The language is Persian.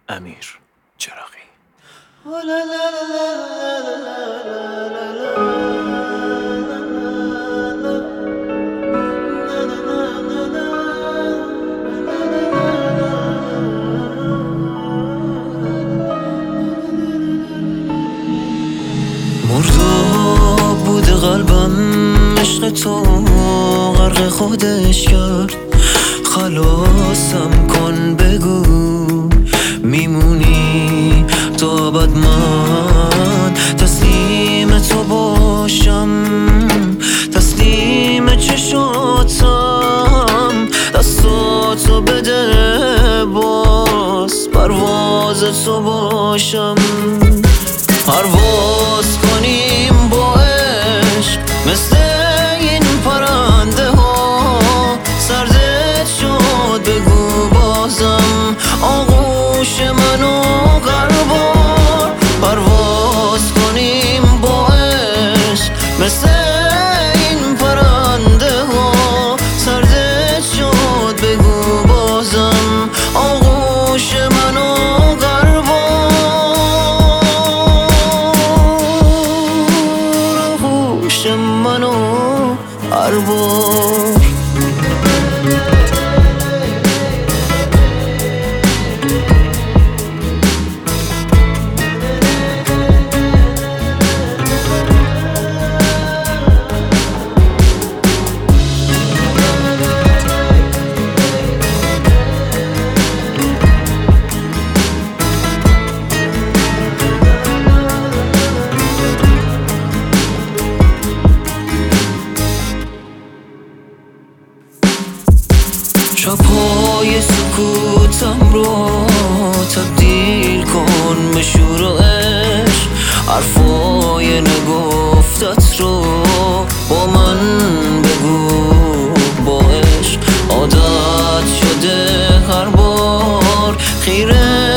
امیر چراغی. مرداب بوده قلبم، عشق تو غرق خودش کرد. خلاصم کن، بگو میمونی تا ابد، من تسلیم تو باشم، تسلیم چشاتم. دستاتو بده باز، پرواز تو باشم. پرواز کنیم با عشق مثل این پرنده ها. سردت شد بگو بازم، آغوش منو غربار. پرواز کنیم با عشق مثل این پرنده ها. سردت شد بگو بازم، آغوش منو منو اربار. شب‌های سکوتم رو تبدیل کن به شور و عشق. حرفای نگفتت رو با من بگو با عشق. عادت شده هر بار خیره